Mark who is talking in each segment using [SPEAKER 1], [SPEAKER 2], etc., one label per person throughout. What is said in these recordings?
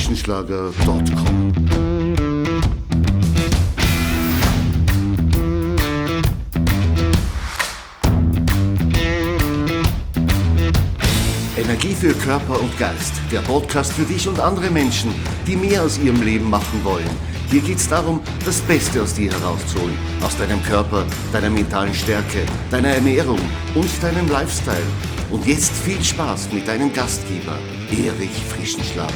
[SPEAKER 1] www.frischenschlager.com. Energie für Körper und Geist. Der Podcast für dich und andere Menschen, die mehr aus ihrem Leben machen wollen. Hier geht es darum, das Beste aus dir herauszuholen. Aus deinem Körper, deiner mentalen Stärke, deiner Ernährung und deinem Lifestyle. Und jetzt viel Spaß mit deinem Gastgeber, Erich Frischenschlager.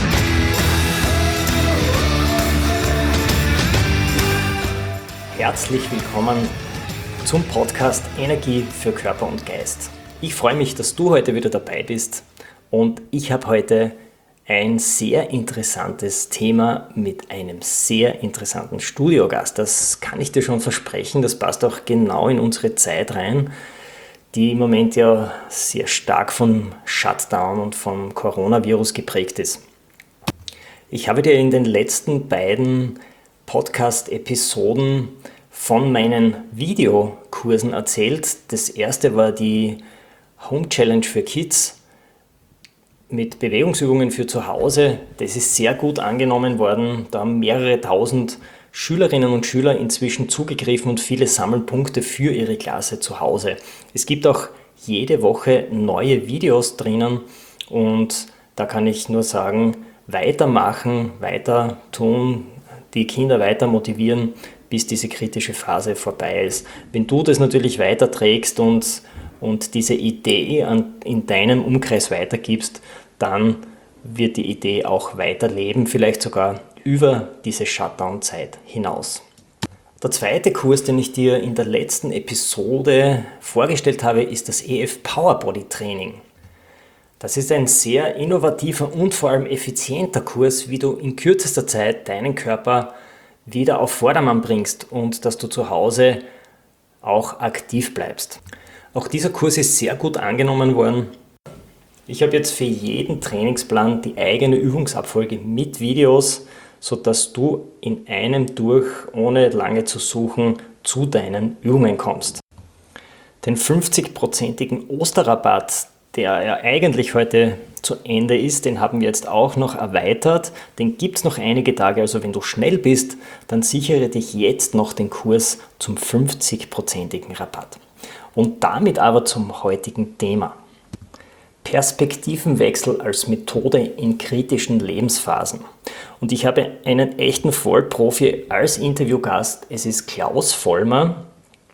[SPEAKER 2] Herzlich willkommen zum Podcast Energie für Körper und Geist. Ich freue mich, dass du heute wieder dabei bist und ich habe heute ein sehr interessantes Thema mit einem sehr interessanten Studiogast. Das kann ich dir schon versprechen, das passt auch genau in unsere Zeit rein, die im Moment ja sehr stark vom Shutdown und vom Coronavirus geprägt ist. Ich habe dir in den letzten beiden Podcast-Episoden von meinen Videokursen erzählt. Das erste war die Home Challenge für Kids mit Bewegungsübungen für zu Hause. Das ist sehr gut angenommen worden. Da haben mehrere tausend Schülerinnen und Schüler inzwischen zugegriffen und viele sammeln Punkte für ihre Klasse zu Hause. Es gibt auch jede Woche neue Videos drinnen und da kann ich nur sagen, weitermachen, weiter tun, die Kinder weiter motivieren, bis diese kritische Phase vorbei ist. Wenn du das natürlich weiterträgst und diese Idee in deinem Umkreis weitergibst, dann wird die Idee auch weiterleben, vielleicht sogar über diese Shutdown-Zeit hinaus. Der zweite Kurs, den ich dir in der letzten Episode vorgestellt habe, ist das EF Power Body Training. Das ist ein sehr innovativer und vor allem effizienter Kurs, wie du in kürzester Zeit deinen Körper wieder auf Vordermann bringst und dass du zu Hause auch aktiv bleibst. Auch dieser Kurs ist sehr gut angenommen worden. Ich habe jetzt für jeden Trainingsplan die eigene Übungsabfolge mit Videos, sodass du in einem durch, ohne lange zu suchen, zu deinen Übungen kommst. Den 50%igen Osterrabatt, der ja eigentlich heute zu Ende ist, den haben wir jetzt auch noch erweitert. Den gibt es noch einige Tage, also wenn du schnell bist, dann sichere dich jetzt noch den Kurs zum 50%igen Rabatt. Und damit aber zum heutigen Thema. Perspektivenwechsel als Methode in kritischen Lebensphasen. Und ich habe einen echten Vollprofi als Interviewgast. Es ist Klaus Vollmer.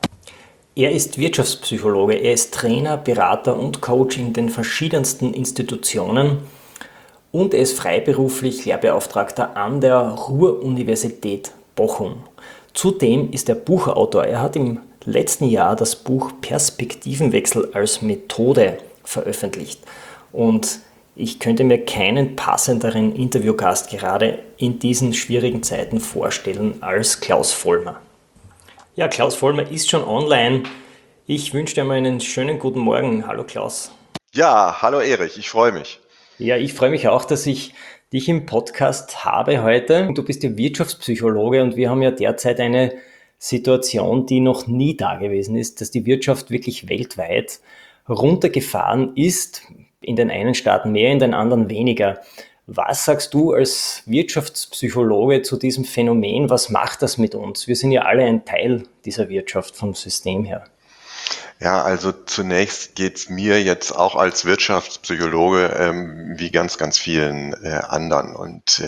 [SPEAKER 2] Er ist Wirtschaftspsychologe, er ist Trainer, Berater und Coach in den verschiedensten Institutionen und er ist freiberuflich Lehrbeauftragter an der Ruhr-Universität Bochum. Zudem ist er Buchautor. Er hat im letzten Jahr das Buch Perspektivenwechsel als Methode veröffentlicht. Und ich könnte mir keinen passenderen Interviewgast gerade in diesen schwierigen Zeiten vorstellen als Klaus Vollmer. Ja, Klaus Vollmer ist schon online. Ich wünsche dir mal einen schönen guten Morgen. Hallo Klaus.
[SPEAKER 3] Ja, hallo Erich, ich freue mich.
[SPEAKER 2] Ja, ich freue mich auch, dass ich dich im Podcast habe heute. Du bist ja Wirtschaftspsychologe und wir haben ja derzeit eine Situation, die noch nie da gewesen ist, dass die Wirtschaft wirklich weltweit runtergefahren ist, in den einen Staaten mehr, in den anderen weniger. Was sagst du als Wirtschaftspsychologe zu diesem Phänomen? Was macht das mit uns? Wir sind ja alle ein Teil dieser Wirtschaft vom System her.
[SPEAKER 3] Ja, also zunächst geht's mir jetzt auch als Wirtschaftspsychologe wie ganz vielen anderen. Und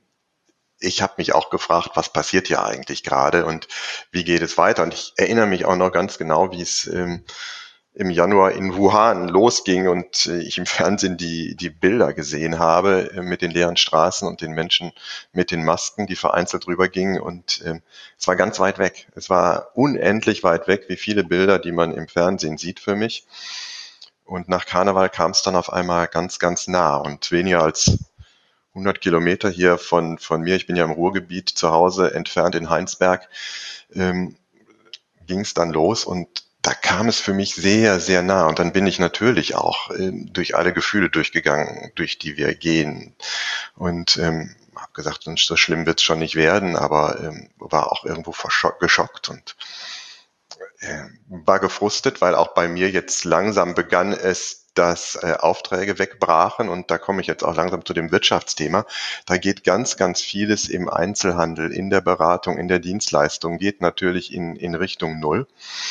[SPEAKER 3] ich habe mich auch gefragt, was passiert hier eigentlich gerade und wie geht es weiter? Und ich erinnere mich auch noch ganz genau, wie es im Januar in Wuhan losging und ich im Fernsehen die Bilder gesehen habe mit den leeren Straßen und den Menschen mit den Masken, die vereinzelt rübergingen und es war ganz weit weg. Es war unendlich weit weg, wie viele Bilder, die man im Fernsehen sieht für mich. Und nach Karneval kam es dann auf einmal ganz nah und weniger als 100 Kilometer hier von mir, ich bin ja im Ruhrgebiet zu Hause entfernt in Heinsberg, ging es dann los und da kam es für mich sehr nah und dann bin ich natürlich auch durch alle Gefühle durchgegangen, durch die wir gehen und habe gesagt, so schlimm wird es schon nicht werden, aber war auch irgendwo geschockt und war gefrustet, weil auch bei mir jetzt langsam begann es dass Aufträge wegbrachen, und da komme ich jetzt auch langsam zu dem Wirtschaftsthema. Da geht ganz, ganz vieles im Einzelhandel, in der Beratung, in der Dienstleistung, geht natürlich in Richtung Null.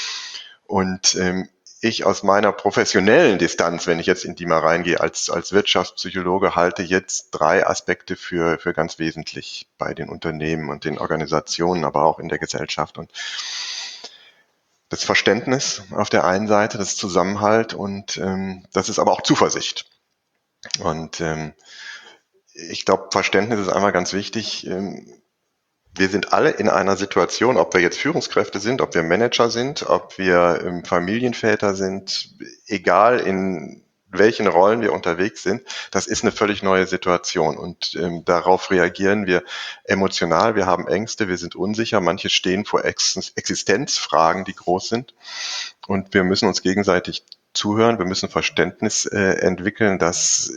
[SPEAKER 3] Und ich aus meiner professionellen Distanz, wenn ich jetzt in die mal reingehe, als Wirtschaftspsychologe, halte jetzt 3 Aspekte für ganz wesentlich bei den Unternehmen und den Organisationen, aber auch in der Gesellschaft. Und das Verständnis auf der einen Seite, das Zusammenhalt, und das ist aber auch Zuversicht. Und ich glaube, Verständnis ist einmal ganz wichtig. Wir sind alle in einer Situation, ob wir jetzt Führungskräfte sind, ob wir Manager sind, ob wir Familienväter sind, egal in welchen Rollen wir unterwegs sind, das ist eine völlig neue Situation, und darauf reagieren wir emotional, wir haben Ängste, wir sind unsicher, manche stehen vor Existenzfragen, die groß sind, und wir müssen uns gegenseitig zuhören, wir müssen Verständnis entwickeln, dass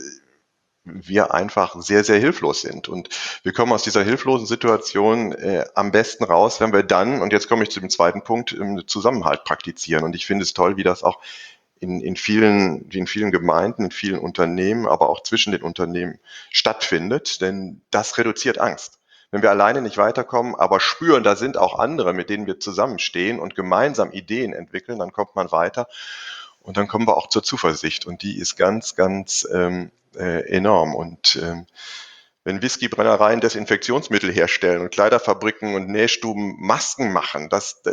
[SPEAKER 3] wir einfach sehr, sehr hilflos sind. Und wir kommen aus dieser hilflosen Situation am besten raus, wenn wir dann, und jetzt komme ich zu dem zweiten Punkt, Zusammenhalt praktizieren. Und ich finde es toll, wie das auch in vielen Gemeinden, in vielen Unternehmen, aber auch zwischen den Unternehmen stattfindet, denn das reduziert Angst. Wenn wir alleine nicht weiterkommen, aber spüren, da sind auch andere, mit denen wir zusammenstehen und gemeinsam Ideen entwickeln, dann kommt man weiter. Und dann kommen wir auch zur Zuversicht, und die ist ganz, ganz enorm. Und wenn Whiskybrennereien Desinfektionsmittel herstellen und Kleiderfabriken und Nähstuben Masken machen,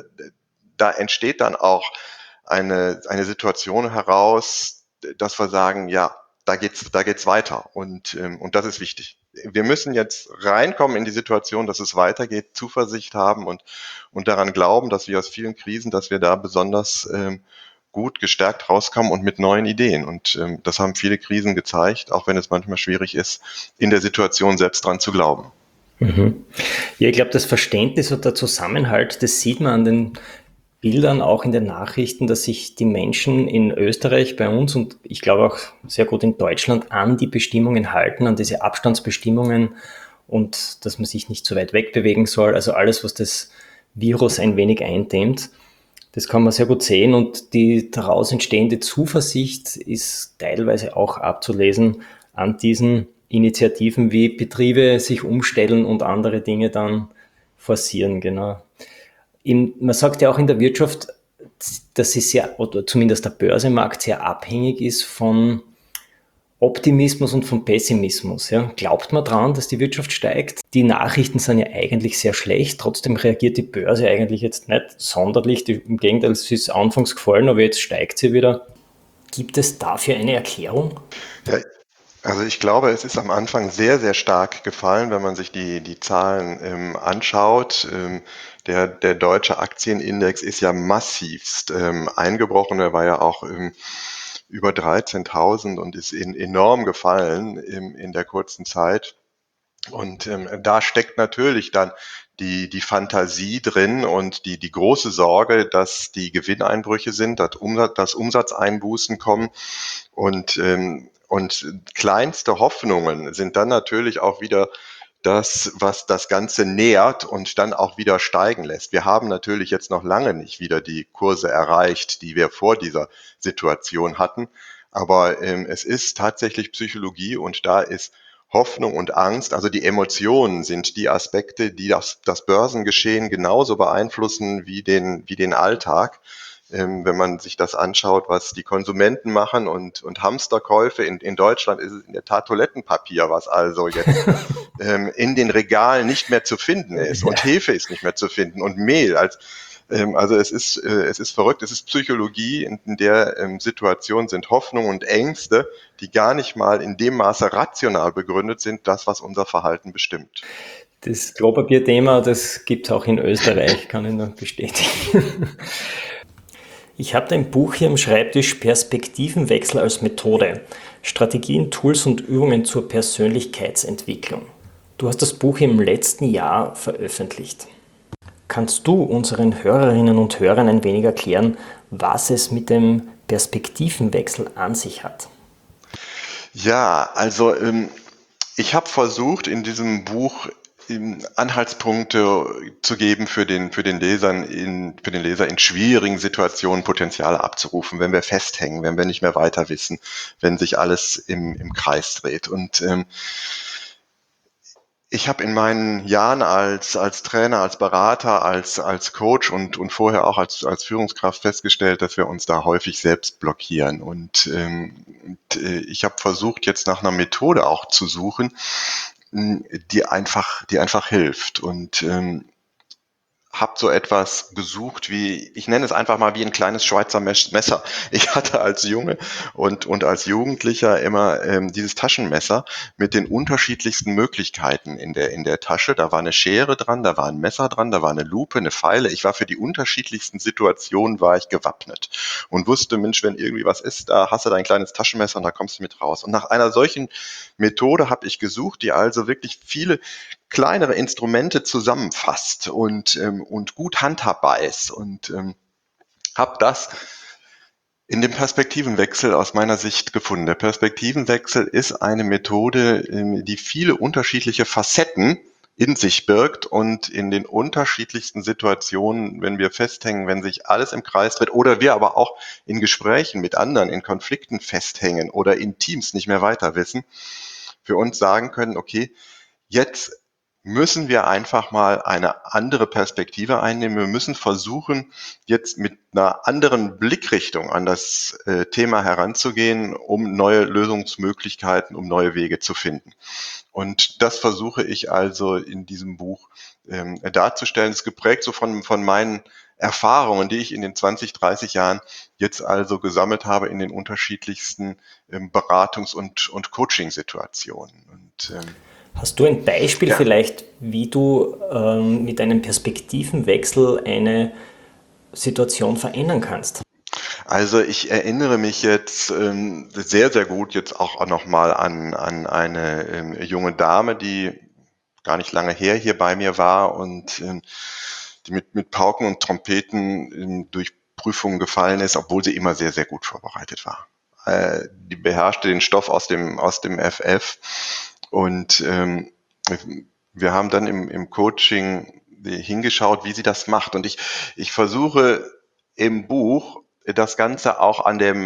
[SPEAKER 3] da entsteht dann auch eine Situation heraus, dass wir sagen, ja, da geht's weiter, und das ist wichtig. Wir müssen jetzt reinkommen in die Situation, dass es weitergeht, Zuversicht haben und daran glauben, dass wir aus vielen Krisen, dass wir da besonders gut gestärkt rauskommen und mit neuen Ideen. Und das haben viele Krisen gezeigt, auch wenn es manchmal schwierig ist, in der Situation selbst dran zu glauben.
[SPEAKER 2] Mhm. Ja, ich glaube, das Verständnis und der Zusammenhalt, das sieht man an den Bildern, auch in den Nachrichten, dass sich die Menschen in Österreich bei uns und ich glaube auch sehr gut in Deutschland an die Bestimmungen halten, an diese Abstandsbestimmungen, und dass man sich nicht zu weit wegbewegen soll. Also alles, was das Virus ein wenig eindämmt. Das kann man sehr gut sehen, und die daraus entstehende Zuversicht ist teilweise auch abzulesen an diesen Initiativen, wie Betriebe sich umstellen und andere Dinge dann forcieren, genau. Man sagt ja auch in der Wirtschaft, dass sie sehr, oder zumindest der Börsenmarkt sehr abhängig ist von Optimismus und von Pessimismus. Ja. Glaubt man dran, dass die Wirtschaft steigt? Die Nachrichten sind ja eigentlich sehr schlecht, trotzdem reagiert die Börse eigentlich jetzt nicht sonderlich. Im Gegenteil, es ist anfangs gefallen, aber jetzt steigt sie wieder. Gibt es dafür eine Erklärung?
[SPEAKER 3] Ja, also ich glaube, es ist am Anfang sehr, sehr stark gefallen, wenn man sich die Zahlen anschaut. Der deutsche Aktienindex ist ja massivst eingebrochen. Er war ja auch über 13.000 und ist enorm gefallen in der kurzen Zeit. Und da steckt natürlich dann die Fantasie drin und die große Sorge, dass die Gewinneinbrüche sind, dass Umsatzeinbußen kommen, und kleinste Hoffnungen sind dann natürlich auch wieder das, was das Ganze nährt und dann auch wieder steigen lässt. Wir haben natürlich jetzt noch lange nicht wieder die Kurse erreicht, die wir vor dieser Situation hatten, aber es ist tatsächlich Psychologie, und da ist Hoffnung und Angst, also die Emotionen sind die Aspekte, die das Börsengeschehen genauso beeinflussen wie den Alltag. Wenn man sich das anschaut, was die Konsumenten machen und Hamsterkäufe, in Deutschland ist es in der Tat Toilettenpapier, was also jetzt in den Regalen nicht mehr zu finden ist, und Hefe ist nicht mehr zu finden und Mehl. Also es ist verrückt, es ist Psychologie. In der Situation sind Hoffnung und Ängste, die gar nicht mal in dem Maße rational begründet sind, das, was unser Verhalten bestimmt.
[SPEAKER 2] Das Klopapier-Thema, das gibt es auch in Österreich, kann ich nur bestätigen. Ich habe dein Buch hier am Schreibtisch Perspektivenwechsel als Methode. Strategien, Tools und Übungen zur Persönlichkeitsentwicklung. Du hast das Buch im letzten Jahr veröffentlicht. Kannst du unseren Hörerinnen und Hörern ein wenig erklären, was es mit dem Perspektivenwechsel an sich hat?
[SPEAKER 3] Ja, also ich habe versucht, in diesem Buch Anhaltspunkte zu geben für den Leser in schwierigen Situationen Potenziale abzurufen, wenn wir festhängen, wenn wir nicht mehr weiter wissen, wenn sich alles im Kreis dreht. Und ich habe in meinen Jahren als Trainer, als Berater, als Coach und vorher auch als Führungskraft festgestellt, dass wir uns da häufig selbst blockieren. Ich habe versucht, jetzt nach einer Methode auch zu suchen, die einfach hilft. Und habe so etwas gesucht wie, ich nenne es einfach mal wie ein kleines Schweizer Messer. Ich hatte als Junge und als Jugendlicher immer dieses Taschenmesser mit den unterschiedlichsten Möglichkeiten in der Tasche. Da war eine Schere dran, da war ein Messer dran, da war eine Lupe, eine Feile. Ich war für die unterschiedlichsten Situationen war ich gewappnet und wusste, Mensch, wenn irgendwie was ist, da hast du dein kleines Taschenmesser und da kommst du mit raus. Und nach einer solchen Methode habe ich gesucht, die also wirklich viele kleinere Instrumente zusammenfasst und gut handhabbar ist und habe das in dem Perspektivenwechsel aus meiner Sicht gefunden. Der Perspektivenwechsel ist eine Methode, die viele unterschiedliche Facetten in sich birgt und in den unterschiedlichsten Situationen, wenn wir festhängen, wenn sich alles im Kreis dreht oder wir aber auch in Gesprächen mit anderen, in Konflikten festhängen oder in Teams nicht mehr weiter wissen, für uns sagen können, okay, jetzt müssen wir einfach mal eine andere Perspektive einnehmen. Wir müssen versuchen, jetzt mit einer anderen Blickrichtung an das Thema heranzugehen, um neue Lösungsmöglichkeiten, um neue Wege zu finden. Und das versuche ich also in diesem Buch darzustellen. Es ist geprägt so von meinen Erfahrungen, die ich in den 20, 30 Jahren jetzt also gesammelt habe in den unterschiedlichsten Beratungs- und Coaching-Situationen. Und
[SPEAKER 2] Hast du ein Beispiel
[SPEAKER 3] ja.
[SPEAKER 2] vielleicht, wie du mit einem Perspektivenwechsel eine Situation verändern kannst?
[SPEAKER 3] Also ich erinnere mich jetzt sehr, sehr gut jetzt auch nochmal an eine junge Dame, die gar nicht lange her hier bei mir war und die mit Pauken und Trompeten durch Prüfungen gefallen ist, obwohl sie immer sehr, sehr gut vorbereitet war. Die beherrschte den Stoff aus dem FF und wir haben dann im Coaching hingeschaut, wie sie das macht. Und ich versuche im Buch das Ganze auch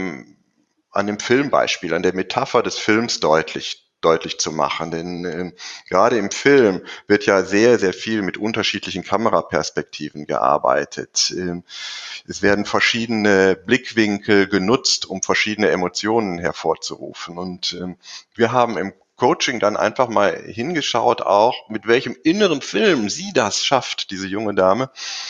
[SPEAKER 3] an dem Filmbeispiel, an der Metapher des Films deutlich zu machen. Denn gerade im Film wird ja sehr, sehr viel mit unterschiedlichen Kameraperspektiven gearbeitet. Es werden verschiedene Blickwinkel genutzt, um verschiedene Emotionen hervorzurufen. Und wir haben im Coaching dann einfach mal hingeschaut, auch mit welchem inneren Film sie das schafft, diese junge Dame,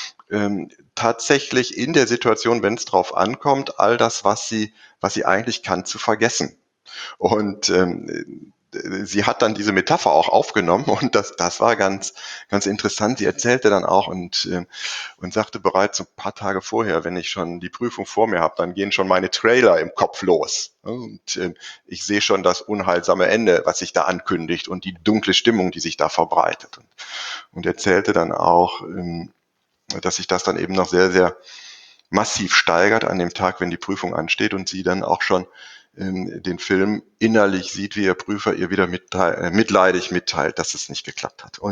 [SPEAKER 3] tatsächlich in der Situation, wenn es drauf ankommt, all das, was sie eigentlich kann, zu vergessen. Und sie hat dann diese Metapher auch aufgenommen und das war ganz interessant. Sie erzählte dann auch und sagte bereits ein paar Tage vorher, wenn ich schon die Prüfung vor mir habe, dann gehen schon meine Trailer im Kopf los. Und ich sehe schon das unheilsame Ende, was sich da ankündigt und die dunkle Stimmung, die sich da verbreitet. Und erzählte dann auch, dass sich das dann eben noch sehr, sehr massiv steigert an dem Tag, wenn die Prüfung ansteht und sie dann auch schon den Film innerlich sieht, wie ihr Prüfer ihr wieder mitleidig mitteilt, dass es nicht geklappt hat.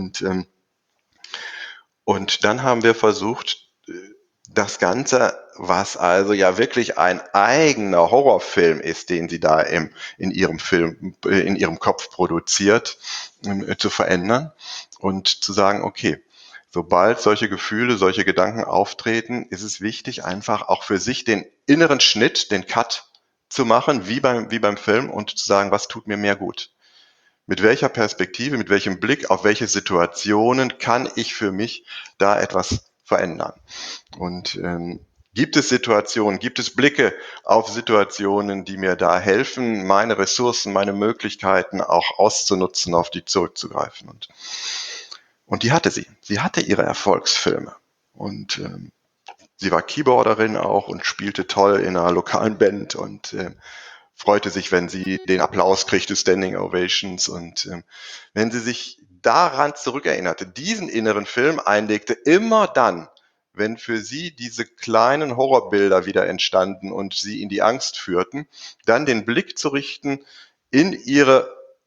[SPEAKER 3] Und dann haben wir versucht, das Ganze, was also ja wirklich ein eigener Horrorfilm ist, den sie da in ihrem Kopf produziert, zu verändern und zu sagen, okay, sobald solche Gefühle, solche Gedanken auftreten, ist es wichtig, einfach auch für sich den inneren Schnitt, den Cut zu machen, wie beim Film und zu sagen, was tut mir mehr gut? Mit welcher Perspektive, mit welchem Blick auf welche Situationen kann ich für mich da etwas verändern? Und gibt es Situationen, gibt es Blicke auf Situationen, die mir da helfen, meine Ressourcen, meine Möglichkeiten auch auszunutzen, auf die zurückzugreifen? Und die hatte sie. Sie hatte ihre Erfolgsfilme. Und sie war Keyboarderin auch und spielte toll in einer lokalen Band und freute sich, wenn sie den Applaus kriegte, Standing Ovations. Und wenn sie sich daran zurückerinnerte, diesen inneren Film einlegte, immer dann, wenn für sie diese kleinen Horrorbilder wieder entstanden und sie in die Angst führten, dann den Blick zu richten in ihre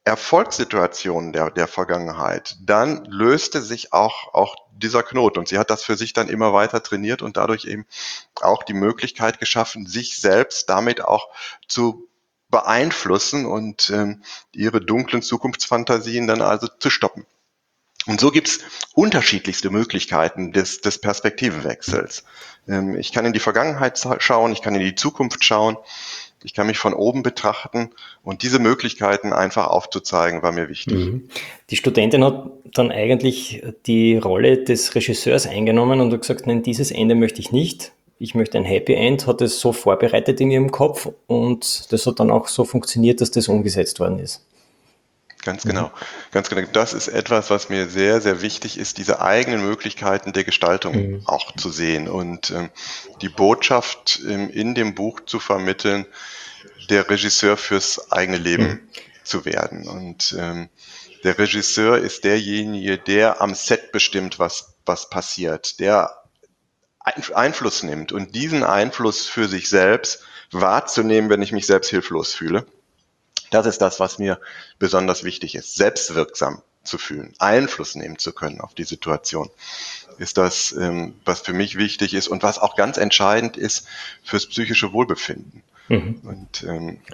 [SPEAKER 3] Erfolgssituationen der Vergangenheit, dann löste sich auch dieser Knoten. Und sie hat das für sich dann immer weiter trainiert und dadurch eben auch die Möglichkeit geschaffen, sich selbst damit auch zu beeinflussen und ihre dunklen Zukunftsfantasien dann also zu stoppen. Und so gibt's unterschiedlichste Möglichkeiten des Perspektivenwechsels. Ich kann in die Vergangenheit schauen, ich kann in die Zukunft schauen, ich kann mich von oben betrachten und diese Möglichkeiten einfach aufzuzeigen, war mir wichtig.
[SPEAKER 2] Die Studentin hat dann eigentlich die Rolle des Regisseurs eingenommen und hat gesagt, nein, dieses Ende möchte ich nicht. Ich möchte ein Happy End, hat es so vorbereitet in ihrem Kopf und das hat dann auch so funktioniert, dass das umgesetzt worden ist.
[SPEAKER 3] Ganz genau, ganz genau. Das ist etwas, was mir sehr, sehr wichtig ist, diese eigenen Möglichkeiten der Gestaltung auch zu sehen und die Botschaft in dem Buch zu vermitteln, der Regisseur fürs eigene Leben zu werden. Und der Regisseur ist derjenige, der am Set bestimmt, was passiert, der Einfluss nimmt und diesen Einfluss für sich selbst wahrzunehmen, wenn ich mich selbst hilflos fühle. Das ist das, was mir besonders wichtig ist, selbstwirksam zu fühlen, Einfluss nehmen zu können auf die Situation. Ist das, was für mich wichtig ist und was auch ganz entscheidend ist fürs psychische Wohlbefinden. Und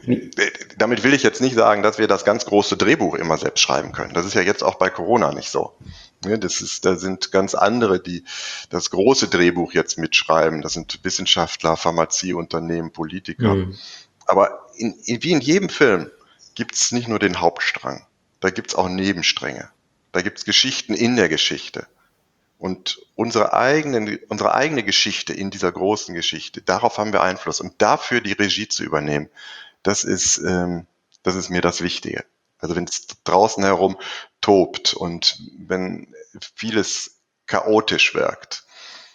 [SPEAKER 3] damit will ich jetzt nicht sagen, dass wir das ganz große Drehbuch immer selbst schreiben können. Das ist ja jetzt auch bei Corona nicht so. Ja, da sind ganz andere, die das große Drehbuch jetzt mitschreiben. Das sind Wissenschaftler, Pharmazieunternehmen, Politiker. Aber wie in jedem Film gibt's nicht nur den Hauptstrang, da gibt's auch Nebenstränge. Da gibt's Geschichten in der Geschichte. Und unsere eigene Geschichte in dieser großen Geschichte, darauf haben wir Einfluss. Und dafür die Regie zu übernehmen, das ist mir das Wichtige. Also wenn es draußen herum tobt und wenn vieles chaotisch wirkt.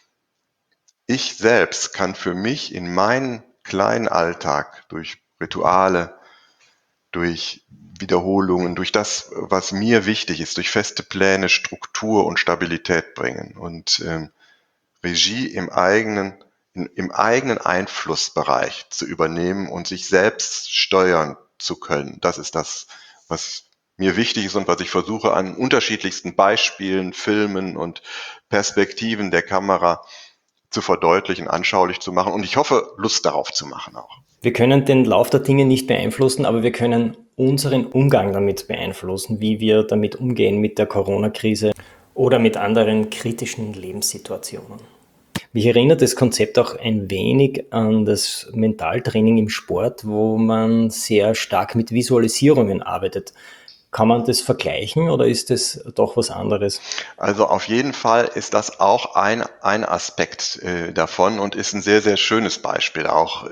[SPEAKER 3] Ich selbst kann für mich in meinen kleinen Alltag durch Rituale, durch Wiederholungen, durch das, was mir wichtig ist, durch feste Pläne, Struktur und Stabilität bringen und Regie im eigenen Einflussbereich zu übernehmen und sich selbst steuern zu können. Das ist das, was mir wichtig ist und was ich versuche an unterschiedlichsten Beispielen, Filmen und Perspektiven der Kamera zu verdeutlichen, anschaulich zu machen und ich hoffe, Lust darauf zu machen auch.
[SPEAKER 2] Wir können den Lauf der Dinge nicht beeinflussen, aber wir können unseren Umgang damit beeinflussen, wie wir damit umgehen mit der Corona-Krise oder mit anderen kritischen Lebenssituationen. Mich erinnert das Konzept auch ein wenig an das Mentaltraining im Sport, wo man sehr stark mit Visualisierungen arbeitet. Kann man das vergleichen oder ist das doch was anderes?
[SPEAKER 3] Also auf jeden Fall ist das auch ein Aspekt davon und ist ein sehr, sehr schönes Beispiel auch.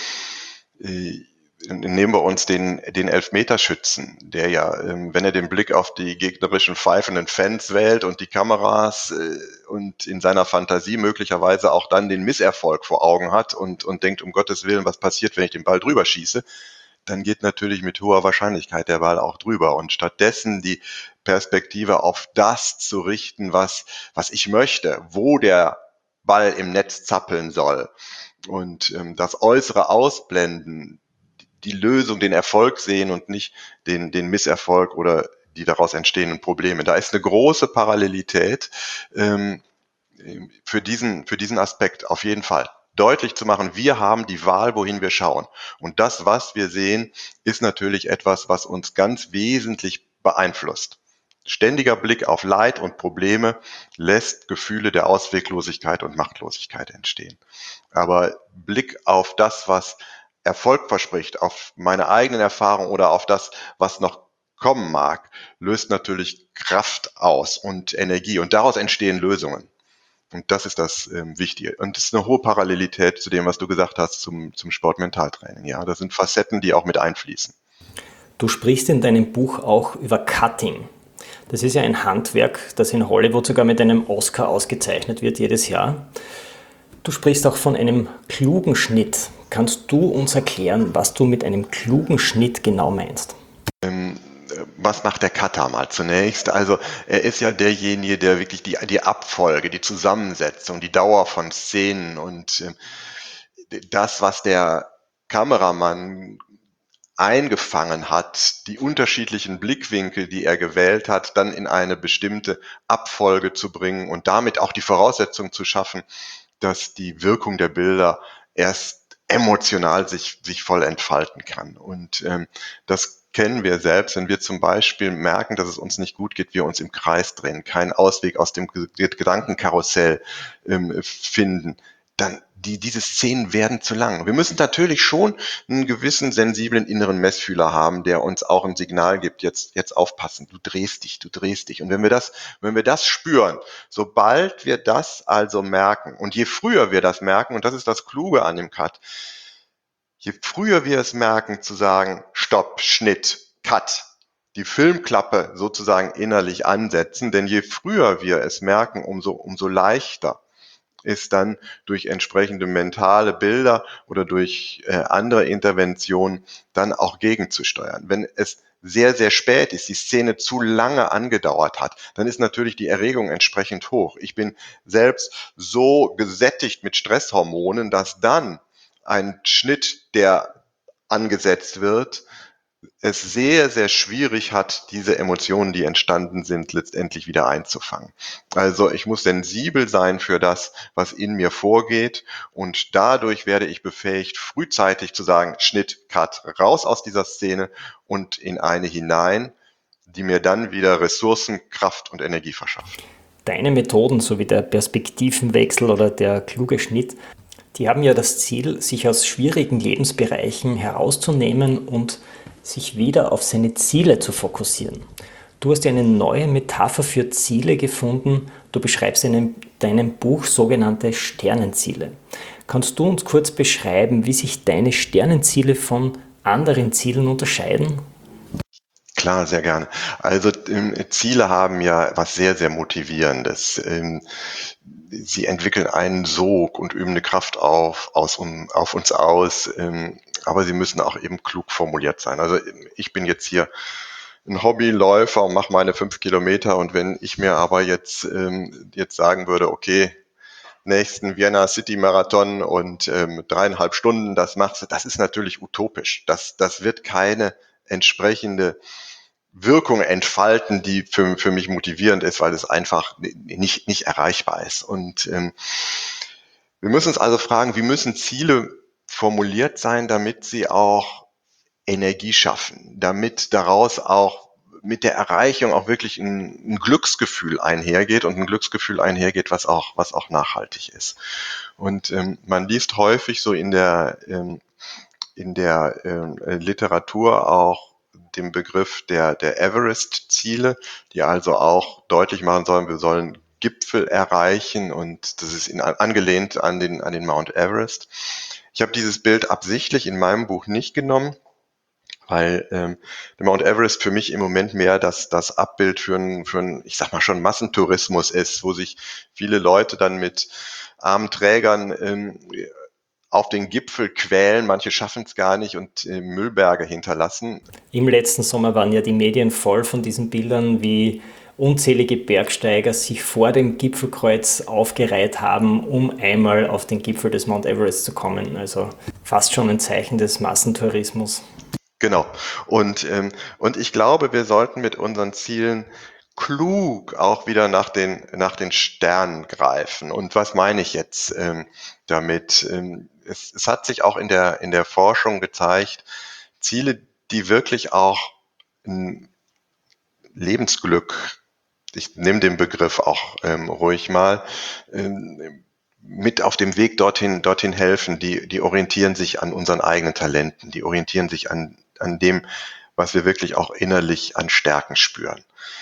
[SPEAKER 3] Nehmen wir uns den Elfmeterschützen, der ja, wenn er den Blick auf die gegnerischen pfeifenden Fans wählt und die Kameras und in seiner Fantasie möglicherweise auch dann den Misserfolg vor Augen hat und denkt, um Gottes Willen, was passiert, wenn ich den Ball drüber schieße, dann geht natürlich mit hoher Wahrscheinlichkeit der Ball auch drüber. Und stattdessen die Perspektive auf das zu richten, was ich möchte, wo der Ball im Netz zappeln soll. Und das Äußere ausblenden, die Lösung, den Erfolg sehen und nicht den Misserfolg oder die daraus entstehenden Probleme. Da ist eine große Parallelität für diesen Aspekt auf jeden Fall. Deutlich zu machen, wir haben die Wahl, wohin wir schauen. Und das, was wir sehen, ist natürlich etwas, was uns ganz wesentlich beeinflusst. Ständiger Blick auf Leid und Probleme lässt Gefühle der Ausweglosigkeit und Machtlosigkeit entstehen. Aber Blick auf das, was Erfolg verspricht, auf meine eigenen Erfahrungen oder auf das, was noch kommen mag, löst natürlich Kraft aus und Energie und daraus entstehen Lösungen. Und das ist das Wichtige. Und es ist eine hohe Parallelität zu dem, was du gesagt hast, zum Sportmentaltraining. Ja, das sind Facetten, die auch mit einfließen.
[SPEAKER 2] Du sprichst in deinem Buch auch über Cutting. Das ist ja ein Handwerk, das in Hollywood sogar mit einem Oscar ausgezeichnet wird jedes Jahr. Du sprichst auch von einem klugen Schnitt. Kannst du uns erklären, was du mit einem klugen Schnitt genau meinst?
[SPEAKER 3] Was macht der Cutter mal zunächst? Also er ist ja derjenige, der wirklich die Abfolge, die Zusammensetzung, die Dauer von Szenen und das, was der Kameramann eingefangen hat, die unterschiedlichen Blickwinkel, die er gewählt hat, dann in eine bestimmte Abfolge zu bringen und damit auch die Voraussetzung zu schaffen, dass die Wirkung der Bilder erst emotional sich voll entfalten kann. Und das kennen wir selbst, wenn wir zum Beispiel merken, dass es uns nicht gut geht, wir uns im Kreis drehen, keinen Ausweg aus dem Gedankenkarussell finden, dann diese Szenen werden zu lang. Wir müssen natürlich schon einen gewissen sensiblen inneren Messfühler haben, der uns auch ein Signal gibt, jetzt aufpassen, du drehst dich. Und wenn wir das spüren, sobald wir das also merken, und je früher wir das merken, und das ist das Kluge an dem Cut, je früher wir es merken, zu sagen, Stopp, Schnitt, Cut, die Filmklappe sozusagen innerlich ansetzen, denn je früher wir es merken, umso leichter ist dann durch entsprechende mentale Bilder oder durch andere Interventionen dann auch gegenzusteuern. Wenn es sehr, sehr spät ist, die Szene zu lange angedauert hat, dann ist natürlich die Erregung entsprechend hoch. Ich bin selbst so gesättigt mit Stresshormonen, dass dann ein Schnitt, der angesetzt wird, es sehr, sehr schwierig hat, diese Emotionen, die entstanden sind, letztendlich wieder einzufangen. Also ich muss sensibel sein für das, was in mir vorgeht, und dadurch werde ich befähigt, frühzeitig zu sagen, Schnitt, Cut, raus aus dieser Szene und in eine hinein, die mir dann wieder Ressourcen, Kraft und Energie verschafft.
[SPEAKER 2] Deine Methoden, so wie der Perspektivenwechsel oder der kluge Schnitt, die haben ja das Ziel, sich aus schwierigen Lebensbereichen herauszunehmen und sich wieder auf seine Ziele zu fokussieren. Du hast ja eine neue Metapher für Ziele gefunden. Du beschreibst in deinem Buch sogenannte Sternenziele. Kannst du uns kurz beschreiben, wie sich deine Sternenziele von anderen Zielen unterscheiden?
[SPEAKER 3] Klar, sehr gerne. Also Ziele haben ja was sehr, sehr Motivierendes. Sie entwickeln einen Sog und üben eine Kraft auf uns aus, aber sie müssen auch eben klug formuliert sein. Also ich bin jetzt hier ein Hobbyläufer und mache meine 5 Kilometer, und wenn ich mir aber jetzt sagen würde, okay, nächsten Vienna City Marathon und 3,5 Stunden, das machst du, das ist natürlich utopisch. Das wird keine entsprechende Wirkung entfalten, die für mich motivierend ist, weil es einfach nicht erreichbar ist. Und wir müssen uns also fragen, wie müssen Ziele formuliert sein, damit sie auch Energie schaffen, damit daraus auch mit der Erreichung auch wirklich ein Glücksgefühl einhergeht, und ein Glücksgefühl einhergeht, was auch nachhaltig ist. Und man liest häufig so in der Literatur auch den Begriff der Everest-Ziele, die also auch deutlich machen sollen, wir sollen Gipfel erreichen, und das ist angelehnt an den Mount Everest. Ich habe dieses Bild absichtlich in meinem Buch nicht genommen, weil der Mount Everest für mich im Moment mehr das Abbild für einen, ich sag mal schon, Massentourismus ist, wo sich viele Leute dann mit armen Trägern auf den Gipfel quälen, manche schaffen es gar nicht und Müllberge hinterlassen.
[SPEAKER 2] Im letzten Sommer waren ja die Medien voll von diesen Bildern, wie unzählige Bergsteiger sich vor dem Gipfelkreuz aufgereiht haben, um einmal auf den Gipfel des Mount Everest zu kommen. Also fast schon ein Zeichen des Massentourismus.
[SPEAKER 3] Genau. Und ich glaube, wir sollten mit unseren Zielen klug auch wieder nach den Sternen greifen. Und was meine ich jetzt damit? Es hat sich auch in der Forschung gezeigt, Ziele, die wirklich auch ein Lebensglück, ich nehme den Begriff auch ruhig mal, mit auf dem Weg dorthin helfen, die orientieren sich an unseren eigenen Talenten, die orientieren sich an dem, was wir wirklich auch innerlich an Stärken spüren.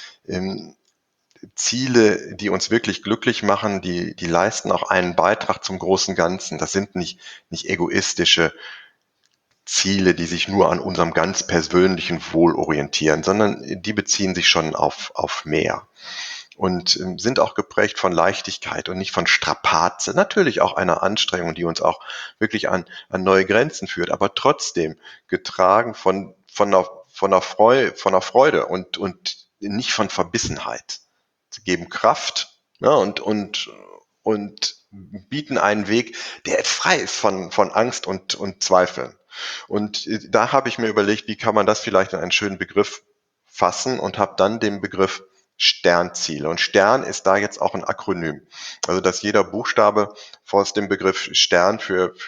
[SPEAKER 3] Ziele, die uns wirklich glücklich machen, die leisten auch einen Beitrag zum großen Ganzen. Das sind nicht egoistische Ziele, die sich nur an unserem ganz persönlichen Wohl orientieren, sondern die beziehen sich schon auf mehr und sind auch geprägt von Leichtigkeit und nicht von Strapaze. Natürlich auch einer Anstrengung, die uns auch wirklich an neue Grenzen führt, aber trotzdem getragen von der Freude und nicht von Verbissenheit. Sie geben Kraft, ja, und bieten einen Weg, der frei ist von Angst und Zweifeln. Und da habe ich mir überlegt, wie kann man das vielleicht in einen schönen Begriff fassen und habe dann den Begriff Sternziele. Und Stern ist da jetzt auch ein Akronym. Also dass jeder Buchstabe vor dem Begriff Stern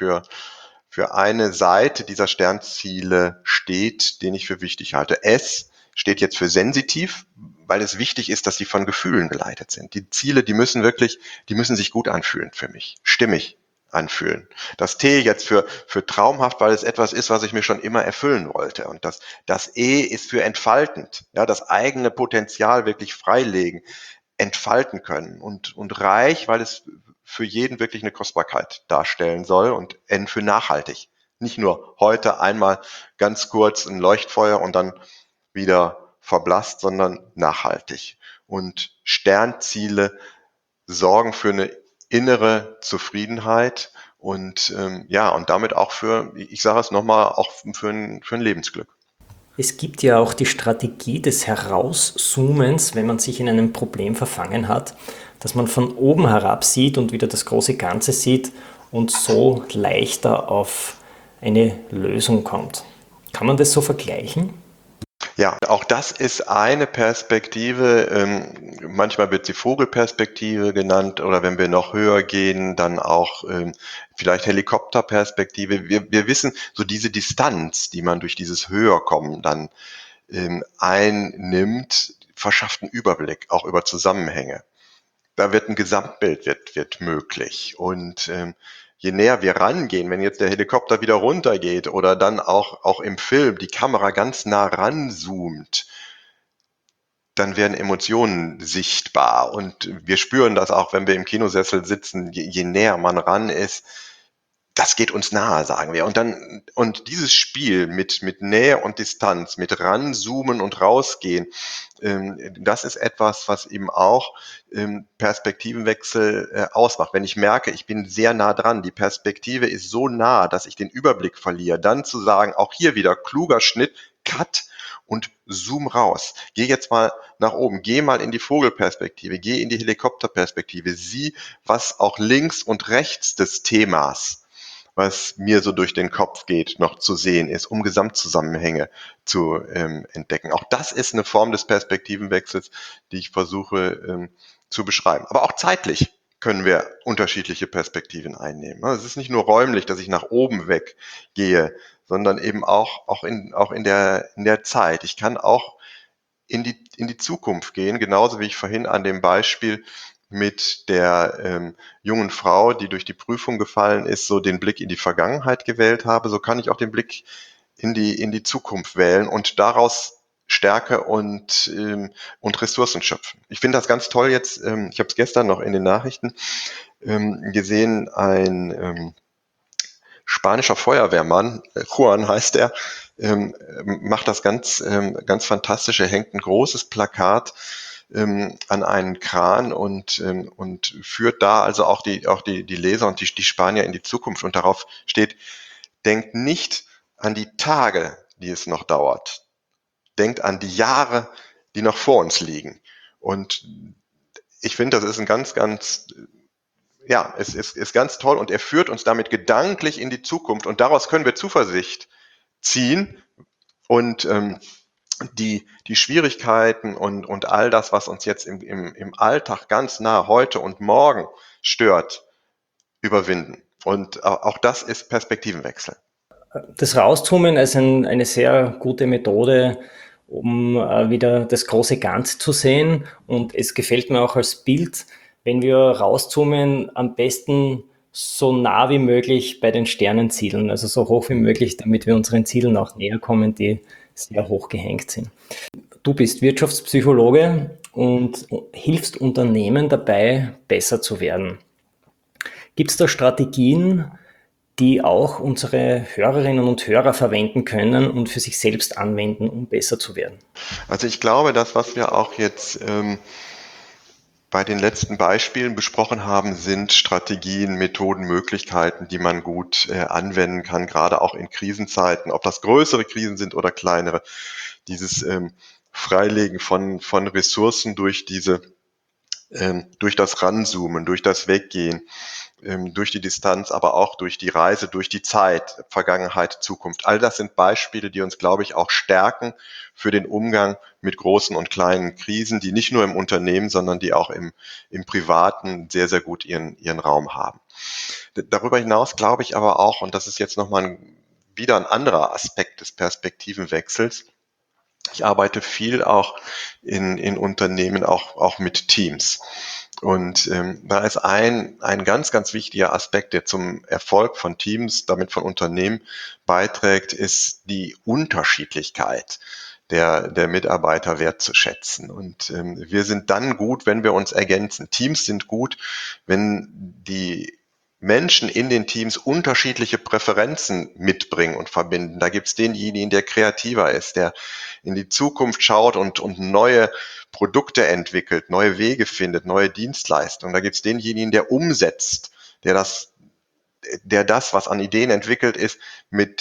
[SPEAKER 3] für eine Seite dieser Sternziele steht, den ich für wichtig halte. S steht jetzt für sensitiv, weil es wichtig ist, dass sie von Gefühlen geleitet sind. Die Ziele, die müssen sich gut anfühlen für mich, stimmig anfühlen. Das T jetzt für traumhaft, weil es etwas ist, was ich mir schon immer erfüllen wollte. Und das E ist für entfaltend, ja, das eigene Potenzial wirklich freilegen, entfalten können. Und reich, weil es für jeden wirklich eine Kostbarkeit darstellen soll, und N für nachhaltig. Nicht nur heute einmal ganz kurz ein Leuchtfeuer und dann wieder verblasst, sondern nachhaltig. Und Sternziele sorgen für eine innere Zufriedenheit und ja, und damit auch für, ich sage es nochmal, auch für ein Lebensglück.
[SPEAKER 2] Es gibt ja auch die Strategie des Herauszoomens, wenn man sich in einem Problem verfangen hat, dass man von oben herab sieht und wieder das große Ganze sieht und so leichter auf eine Lösung kommt. Kann man das so vergleichen?
[SPEAKER 3] Ja, auch das ist eine Perspektive. Manchmal wird sie Vogelperspektive genannt, oder wenn wir noch höher gehen, dann auch vielleicht Helikopterperspektive. Wir wissen, so diese Distanz, die man durch dieses Höherkommen dann einnimmt, verschafft einen Überblick, auch über Zusammenhänge. Da wird ein Gesamtbild wird möglich. Und je näher wir rangehen, wenn jetzt der Helikopter wieder runtergeht oder dann auch im Film die Kamera ganz nah ranzoomt, dann werden Emotionen sichtbar. Und wir spüren das auch, wenn wir im Kinosessel sitzen, je näher man ran ist, das geht uns nahe, sagen wir. Und dieses Spiel mit Nähe und Distanz, mit ranzoomen und rausgehen, das ist etwas, was eben auch Perspektivenwechsel ausmacht. Wenn ich merke, ich bin sehr nah dran, die Perspektive ist so nah, dass ich den Überblick verliere, dann zu sagen, auch hier wieder kluger Schnitt, Cut und zoom raus. Geh jetzt mal nach oben, geh mal in die Vogelperspektive, geh in die Helikopterperspektive, sieh, was auch links und rechts des Themas, was mir so durch den Kopf geht, noch zu sehen ist, um Gesamtzusammenhänge zu entdecken. Auch das ist eine Form des Perspektivenwechsels, die ich versuche zu beschreiben. Aber auch zeitlich können wir unterschiedliche Perspektiven einnehmen. Es ist nicht nur räumlich, dass ich nach oben weg gehe, sondern eben auch in der Zeit. Ich kann auch in die Zukunft gehen, genauso wie ich vorhin an dem Beispiel mit der jungen Frau, die durch die Prüfung gefallen ist, so den Blick in die Vergangenheit gewählt habe, so kann ich auch den Blick in die Zukunft wählen und daraus Stärke und Ressourcen schöpfen. Ich finde das ganz toll jetzt, ich habe es gestern noch in den Nachrichten gesehen, ein spanischer Feuerwehrmann, Juan heißt er, macht das ganz fantastisch. Er hängt ein großes Plakat an einen Kran und führt da also auch die Leser und die Spanier in die Zukunft. Und darauf steht: Denkt nicht an die Tage, die es noch dauert. Denkt an die Jahre, die noch vor uns liegen. Und ich finde, das ist ein es ist ganz toll, und er führt uns damit gedanklich in die Zukunft, und daraus können wir Zuversicht ziehen und die Schwierigkeiten und all das, was uns jetzt im Alltag ganz nah heute und morgen stört, überwinden. Und auch das ist Perspektivenwechsel.
[SPEAKER 2] Das Rauszoomen ist eine sehr gute Methode, um wieder das große Ganze zu sehen. Und es gefällt mir auch als Bild, wenn wir rauszoomen, am besten so nah wie möglich bei den Sternen zielen, also so hoch wie möglich, damit wir unseren Zielen auch näher kommen, die sehr hoch gehängt sind. Du bist Wirtschaftspsychologe und hilfst Unternehmen dabei, besser zu werden. Gibt es da Strategien, die auch unsere Hörerinnen und Hörer verwenden können und für sich selbst anwenden, um besser zu werden?
[SPEAKER 3] Also ich glaube, das, was wir auch jetzt bei den letzten Beispielen besprochen haben, sind Strategien, Methoden, Möglichkeiten, die man gut anwenden kann, gerade auch in Krisenzeiten, ob das größere Krisen sind oder kleinere. Dieses Freilegen von Ressourcen durch das Ranzoomen, durch das Weggehen, durch die Distanz, aber auch durch die Reise, durch die Zeit, Vergangenheit, Zukunft. All das sind Beispiele, die uns, glaube ich, auch stärken für den Umgang mit großen und kleinen Krisen, die nicht nur im Unternehmen, sondern die auch im Privaten sehr, sehr gut ihren Raum haben. Darüber hinaus glaube ich aber auch, und das ist jetzt nochmal wieder ein anderer Aspekt des Perspektivenwechsels, ich arbeite viel auch in Unternehmen, auch mit Teams. Und da ist ein ganz, ganz wichtiger Aspekt, der zum Erfolg von Teams, damit von Unternehmen beiträgt, ist die Unterschiedlichkeit der Mitarbeiter wertzuschätzen. Und wir sind dann gut, wenn wir uns ergänzen. Teams sind gut, wenn die Menschen in den Teams unterschiedliche Präferenzen mitbringen und verbinden. Da gibt es denjenigen, der kreativer ist, der in die Zukunft schaut und neue Produkte entwickelt, neue Wege findet, neue Dienstleistungen. Da gibt es denjenigen, der umsetzt, der das, was an Ideen entwickelt ist, mit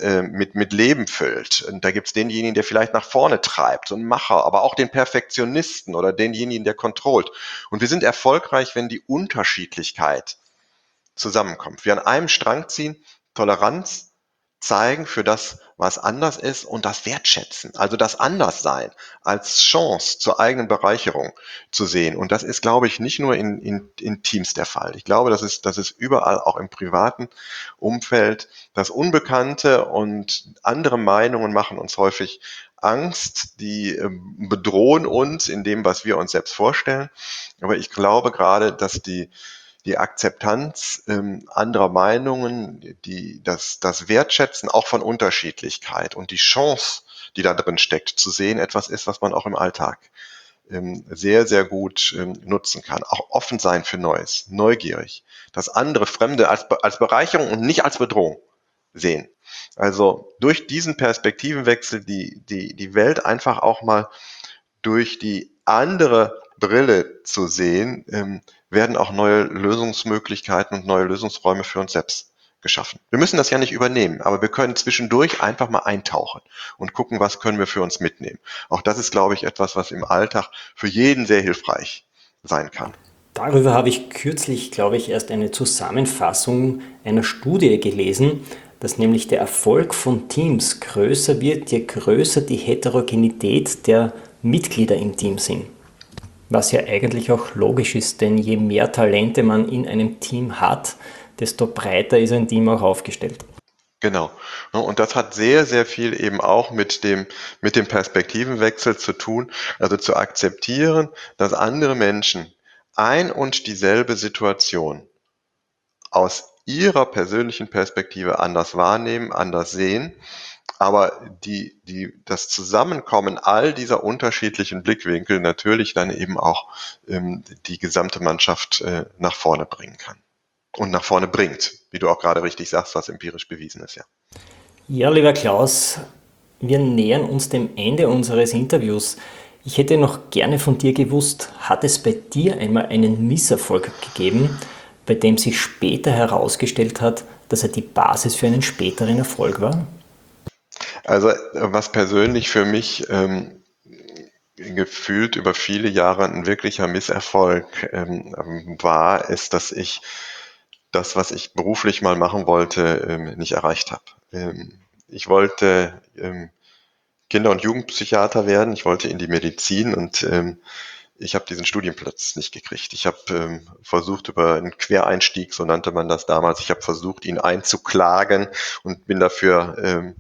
[SPEAKER 3] Leben füllt. Und da gibt es denjenigen, der vielleicht nach vorne treibt, so ein Macher, aber auch den Perfektionisten oder denjenigen, der controlt. Und wir sind erfolgreich, wenn die Unterschiedlichkeit zusammenkommt. Wir an einem Strang ziehen, Toleranz zeigen für das, was anders ist und das Wertschätzen, also das Anderssein als Chance zur eigenen Bereicherung zu sehen. Und das ist, glaube ich, nicht nur in Teams der Fall. Ich glaube, das ist überall, auch im privaten Umfeld, das Unbekannte und andere Meinungen machen uns häufig Angst, die bedrohen uns in dem, was wir uns selbst vorstellen. Aber ich glaube gerade, dass die Akzeptanz anderer Meinungen, das Wertschätzen auch von Unterschiedlichkeit und die Chance, die da drin steckt, zu sehen, etwas ist, was man auch im Alltag sehr, sehr gut nutzen kann. Auch offen sein für Neues, neugierig, das andere, Fremde als Bereicherung und nicht als Bedrohung sehen. Also durch diesen Perspektivenwechsel die Welt einfach auch mal durch die andere Brille zu sehen, werden auch neue Lösungsmöglichkeiten und neue Lösungsräume für uns selbst geschaffen. Wir müssen das ja nicht übernehmen, aber wir können zwischendurch einfach mal eintauchen und gucken, was können wir für uns mitnehmen. Auch das ist, glaube ich, etwas, was im Alltag für jeden sehr hilfreich sein kann.
[SPEAKER 2] Darüber habe ich kürzlich, glaube ich, erst eine Zusammenfassung einer Studie gelesen, dass nämlich der Erfolg von Teams größer wird, je größer die Heterogenität der Mitglieder im Team sind. Was ja eigentlich auch logisch ist, denn je mehr Talente man in einem Team hat, desto breiter ist ein Team auch aufgestellt.
[SPEAKER 3] Genau. Und das hat sehr, sehr viel eben auch mit dem Perspektivenwechsel zu tun, also zu akzeptieren, dass andere Menschen ein und dieselbe Situation aus ihrer persönlichen Perspektive anders wahrnehmen, anders sehen, aber das Zusammenkommen all dieser unterschiedlichen Blickwinkel natürlich dann eben auch die gesamte Mannschaft nach vorne bringen kann und nach vorne bringt, wie du auch gerade richtig sagst, was empirisch bewiesen ist, ja.
[SPEAKER 2] Ja, lieber Klaus, wir nähern uns dem Ende unseres Interviews. Ich hätte noch gerne von dir gewusst, hat es bei dir einmal einen Misserfolg gegeben, bei dem sich später herausgestellt hat, dass er die Basis für einen späteren Erfolg war?
[SPEAKER 3] Also was persönlich für mich gefühlt über viele Jahre ein wirklicher Misserfolg war, ist, dass ich das, was ich beruflich mal machen wollte, nicht erreicht habe. Ich wollte Kinder- und Jugendpsychiater werden, ich wollte in die Medizin und ich habe diesen Studienplatz nicht gekriegt. Ich habe versucht über einen Quereinstieg, so nannte man das damals, ich habe versucht, ihn einzuklagen und bin dafür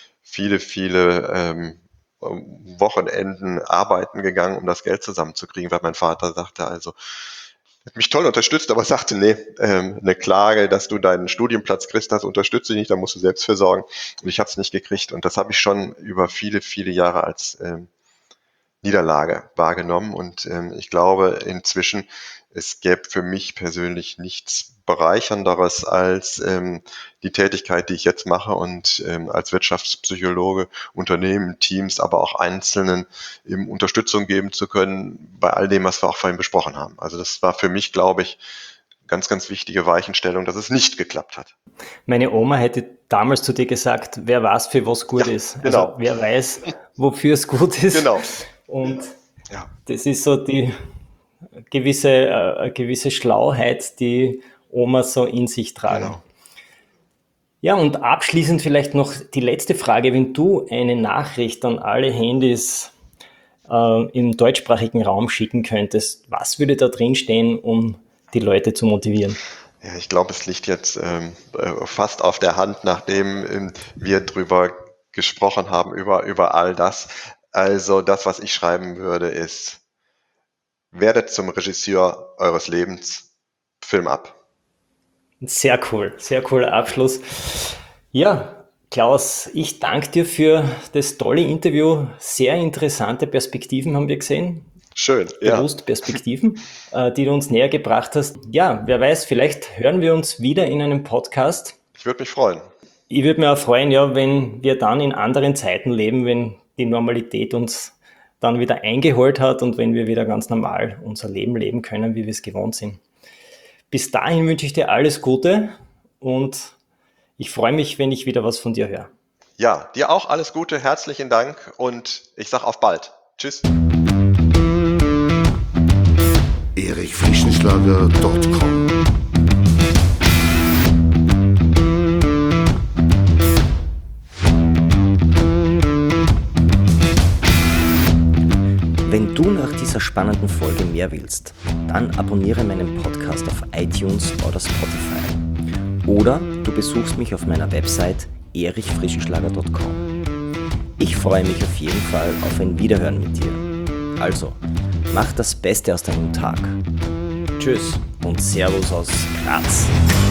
[SPEAKER 3] viele Wochenenden arbeiten gegangen, um das Geld zusammenzukriegen, weil mein Vater sagte also, hat mich toll unterstützt, aber sagte, nee, eine Klage, dass du deinen Studienplatz kriegst, das unterstütze ich nicht, da musst du selbst für sorgen. Und ich habe es nicht gekriegt. Und das habe ich schon über viele, viele Jahre als Niederlage wahrgenommen. Und ich glaube inzwischen, es gäbe für mich persönlich nichts Bereichernderes als die Tätigkeit, die ich jetzt mache und als Wirtschaftspsychologe Unternehmen, Teams, aber auch Einzelnen eben Unterstützung geben zu können bei all dem, was wir auch vorhin besprochen haben. Also das war für mich, glaube ich, ganz, ganz wichtige Weichenstellung, dass es nicht geklappt hat.
[SPEAKER 2] Meine Oma hätte damals zu dir gesagt, wer weiß, für was gut ist.
[SPEAKER 3] Genau.
[SPEAKER 2] Also wer weiß, wofür es gut ist.
[SPEAKER 3] Genau.
[SPEAKER 2] Und
[SPEAKER 3] Ja.
[SPEAKER 2] das ist so die gewisse Schlauheit, die Omas so in sich tragen.
[SPEAKER 3] Genau.
[SPEAKER 2] Ja, und abschließend vielleicht noch die letzte Frage. Wenn du eine Nachricht an alle Handys im deutschsprachigen Raum schicken könntest, was würde da drin stehen, um die Leute zu motivieren?
[SPEAKER 3] Ja, ich glaube, es liegt jetzt fast auf der Hand, nachdem wir drüber gesprochen haben, über all das. Also das, was ich schreiben würde, ist: Werdet zum Regisseur eures Lebens, Film ab.
[SPEAKER 2] Sehr cooler Abschluss. Ja, Klaus, ich danke dir für das tolle Interview. Sehr interessante Perspektiven haben wir gesehen.
[SPEAKER 3] Schön, ja.
[SPEAKER 2] Bewusst Perspektiven, die du uns näher gebracht hast. Ja, wer weiß, vielleicht hören wir uns wieder in einem Podcast.
[SPEAKER 3] Ich würde mich freuen.
[SPEAKER 2] Ich würde mich auch freuen, ja, wenn wir dann in anderen Zeiten leben, wenn die Normalität uns dann wieder eingeholt hat und wenn wir wieder ganz normal unser Leben leben können, wie wir es gewohnt sind. Bis dahin wünsche ich dir alles Gute und ich freue mich, wenn ich wieder was von dir höre.
[SPEAKER 3] Ja, dir auch alles Gute, herzlichen Dank und ich sage auf bald. Tschüss.
[SPEAKER 1] erichfrischenschlager.com.
[SPEAKER 2] Wenn du nach dieser spannenden Folge mehr willst, dann abonniere meinen Podcast auf iTunes oder Spotify. Oder du besuchst mich auf meiner Website erichfrischenschlager.com. Ich freue mich auf jeden Fall auf ein Wiederhören mit dir. Also, mach das Beste aus deinem Tag. Tschüss und Servus aus Graz.